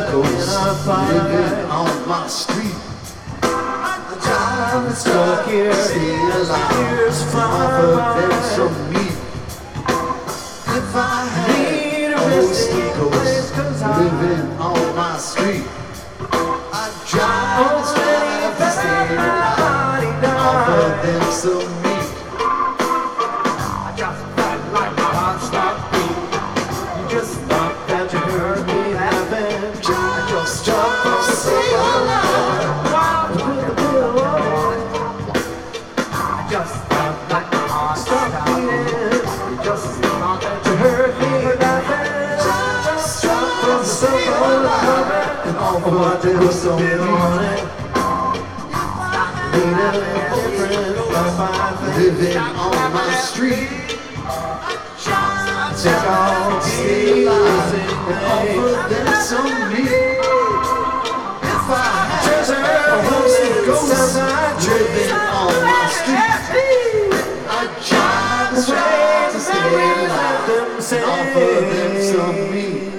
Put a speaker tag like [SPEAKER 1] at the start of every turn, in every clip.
[SPEAKER 1] coast, living on my street. I'm stuck here, stay alive, offer them some meat. If I had a roasty coast, living on my street, I'd drive as fast as stay alive, offer them some meat.
[SPEAKER 2] I just felt like my heart stopped beating. You just thought that you heard me laughing. I just jumped up and stay alive. Just felt like my heart stopped beating. You just thought that you heard me laughing. Just dropped from so alive, and all for what there was so on it.
[SPEAKER 1] Living on my street,
[SPEAKER 2] take all
[SPEAKER 1] stay alive, and offer them some meat. If I had a roasted ghost living on my street, I'd drive as fast as stay alive, and offer them some meat.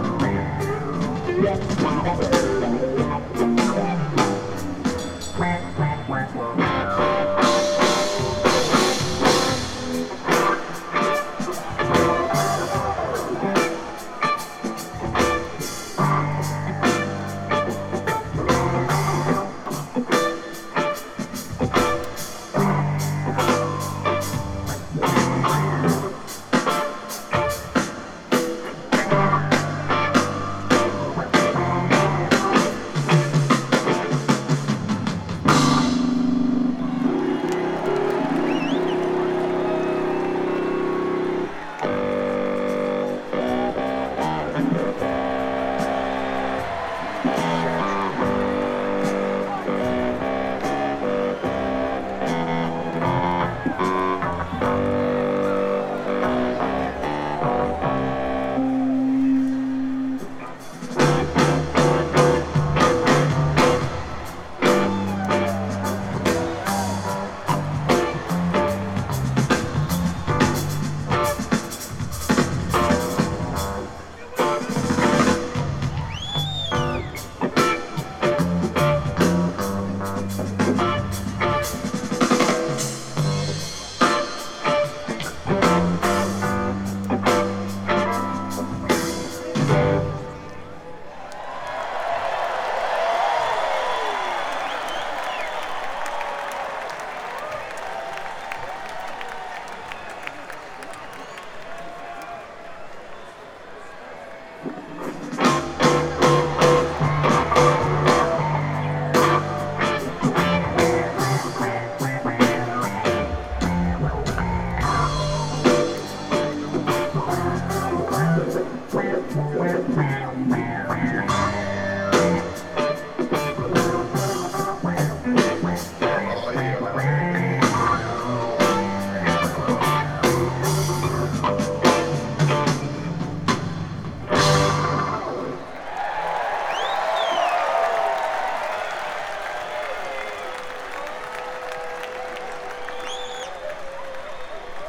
[SPEAKER 3] Wow.